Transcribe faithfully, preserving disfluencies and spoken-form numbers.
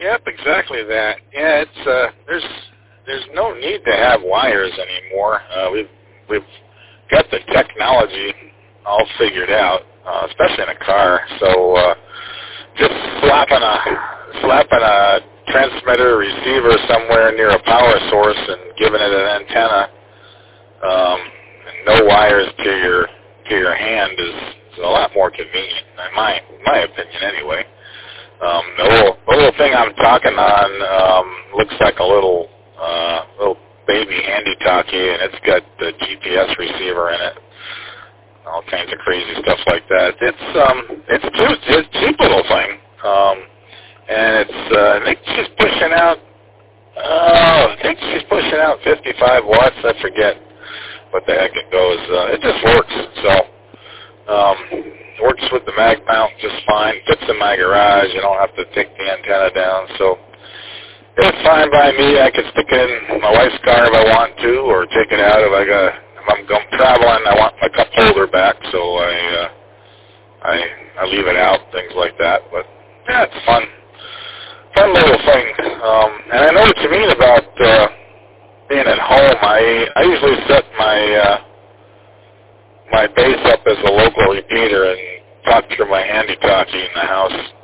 Yep, exactly that. Yeah, it's uh, there's there's no need to have wires anymore. Uh, we've we've got the technology all figured out, uh, especially in a car. So uh, just slapping a slapping a transmitter receiver somewhere near a power source and giving it an antenna, um, and no wires to your to your hand is, is a lot more convenient, in my my opinion, anyway. Um, the little, the little thing I'm talking on um, looks like a little uh, little baby handy-talkie, and it's got the G P S receiver in it. All kinds of crazy stuff like that. It's um, it's a cheap, it's a cheap little thing, um, and it's uh, I think she's pushing out. Uh, I think she's pushing out fifty-five watts. I forget what the heck it goes. Uh, it just works. So. Um, works with the mag mount just fine. Fits in my garage. You don't have to take the antenna down. So it's fine by me. I can stick it in my wife's car if I want to, or take it out if I got. If I'm going traveling, I want my cup holder back, so I uh, I I leave it out. Things like that. But yeah, it's fun. Fun little thing. Um, and I know what you mean about uh, being at home. I I usually set my uh, my base up as a local repeater and talk through my handy-talkie in the house.